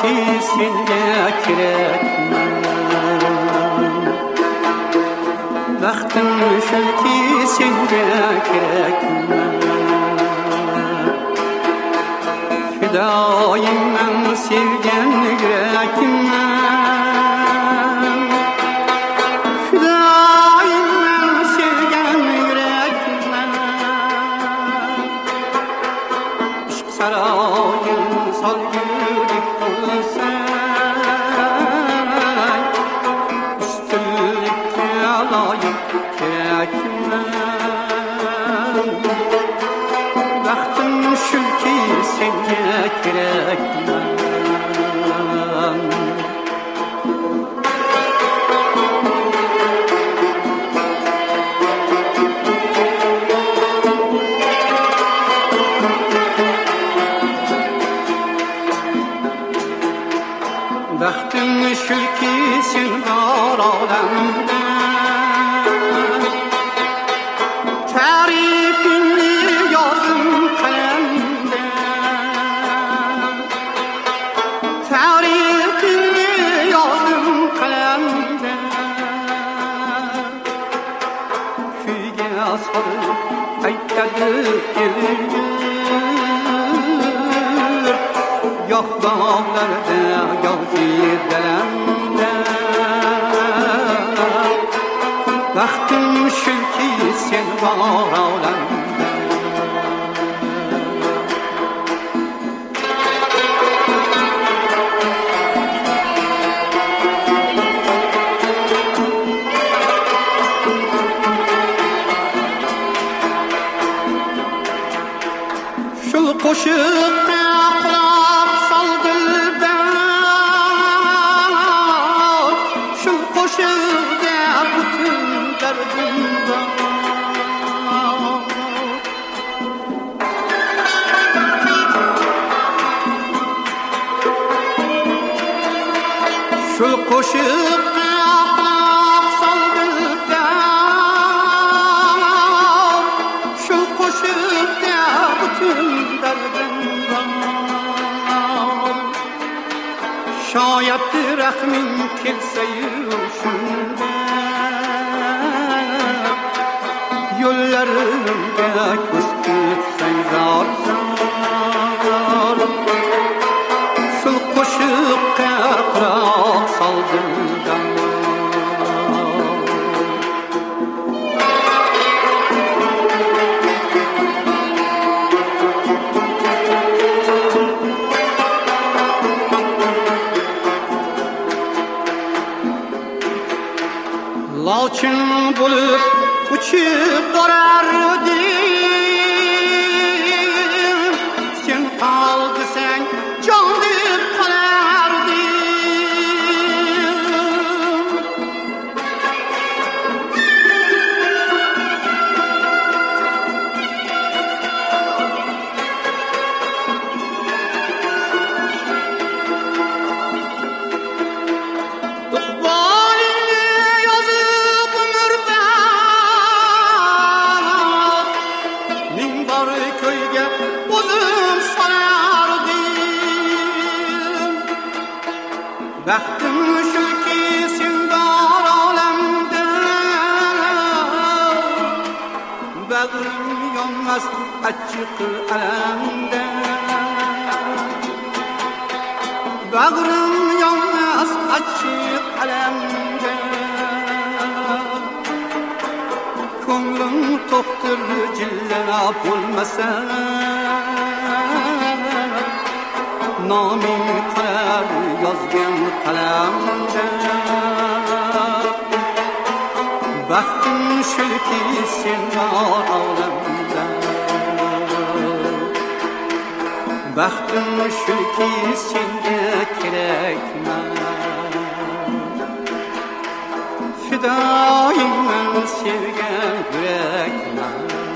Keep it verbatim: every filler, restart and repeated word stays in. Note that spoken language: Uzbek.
ki senga kerakman. Baxtim shulki senga kerakman. Fidoyimman sevgan yurakman. Fidoyimman sevgan yurakman. Ishq saroyin solgulik bo'lsang, ustunlikka loyiq kerakman. Baxtim shulki senga kerakman. Baxtim shulki sen bor olamda, ta'rifingni yozim qalamda. Ta'rifingni yozim qalamda. Kuyga solib aytadi el, yo'q bog'larda yoki dalamda. Baxtim shulki sen bor olamda. Shul qo'shiqqa quloq sol dildan, shul qo'shiqqa butun dardim bor. Shul qo'shiqqa quloq sol dildan, shul qo'shiqqa butun dardim bor. Shoyat rahming kelsa-yu shunda, yo'llarimga ko'z tutsang zor zor. Shul qo'shiqqa quloq sol dildan. Lochin bo'lib uchib borardim, sen qol desang jon deb qolardim. Baxtim shulki sen bor olamda. Bag'rim yonmas achchiq alamda. Bag'rim yonmas achchiq alamda. Ko'nglim to'xtir jillab bo'lmasa, noming qolar yozgan qalamda. Baxtim shulki sen bor olamda. Baxtim shulki senga kerakman. Fidoyimman sevgan yurakman.